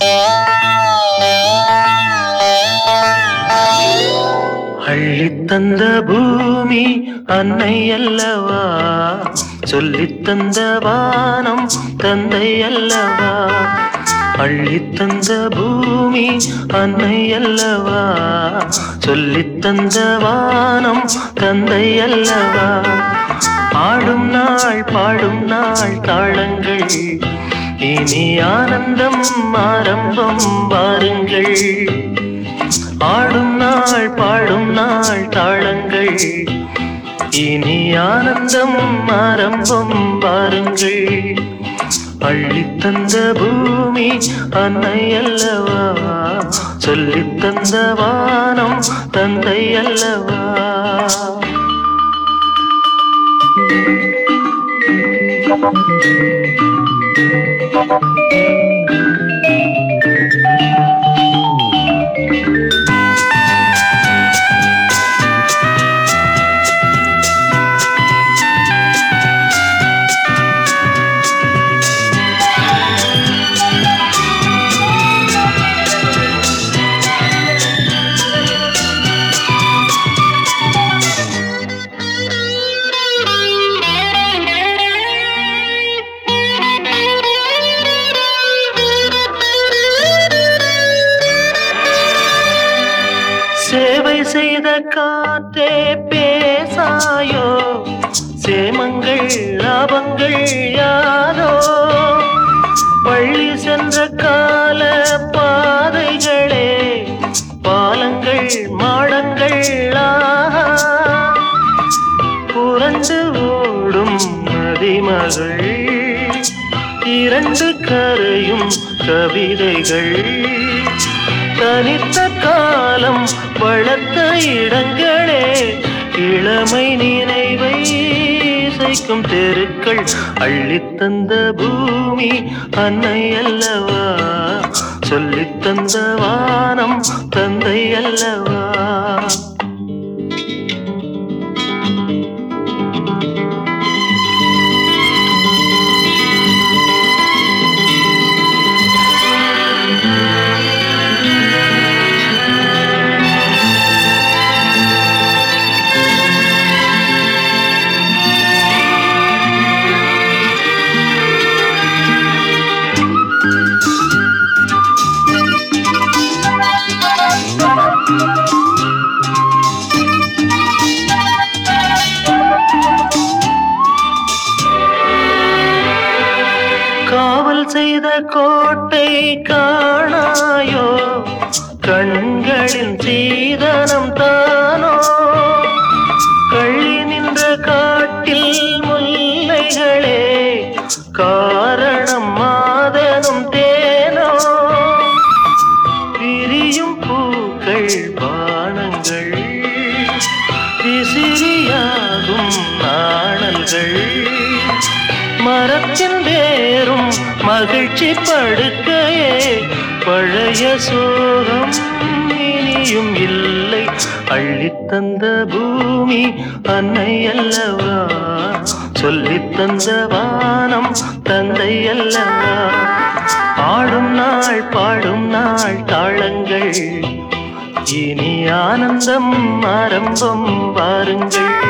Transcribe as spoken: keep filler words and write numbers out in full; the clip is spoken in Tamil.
அள்ளித்தந்த பூமி அன்னை அல்லவா, சொல்லித்தந்த வானம் தந்தை அல்லவா. அள்ளித்தந்த பூமி அன்னை அல்லவா, சொல்லித்தந்த வானம் தந்தை அல்லவா. ஆடும் நாள் பாடும் நாள் தாளங்கள், இனி ஆனந்தம் ஆரம்பம் வாருங்கள். ஆடும் நாள் பாடும் நாள் தாளங்கள், இனி ஆனந்தம் ஆரம்பம் வாருங்கள். அள்ளித்தந்த பூமி அன்னை அல்லவா, சொல்லித்தந்த வானம் தந்தை அல்லவா. சேவை செய்த காற்றே பேசாயோ, சேமங்கள் லாபங்கள் யாரோ. பள்ளி சென்ற கால பாதைகளே, பாலங்கள் மாடங்கள் ஆஹா. புரண்டு ஓடும் நதிமகள், இரண்டு கரையும் கவிதைகள். தனித்த காலம் வளர்த்த இடங்களே, இளமை நினைவை இசைக்கும் தெருக்கள். அள்ளித்தந்த பூமி அன்னை அல்லவா, சொல்லித்தந்த வானம் தந்தை அல்லவா. காவல் செய்த கோட்டை காணாயோ, கண்களின் சீதனம் தானோ. கள்ளி நின்ற காட்டில் முல்லைகளே, காரணம் மாதனும் தேனோ. விரியும் பூக்கள் பானங்கள், விசிறியாகும் நாணல்கள். மரத்தின் வேறும் மகிழ்ச்சி படுக்கையே, பழைய சோகம் இனியும் இல்லை. அள்ளித்தந்த பூமி அன்னை அல்லவா, சொல்லித்தந்த வானம் தந்தை அல்லவா. ஆடும் நாள் பாடும் நாள் தாளங்கள், இனி ஆனந்தம் ஆரம்பம் வாருங்கள்.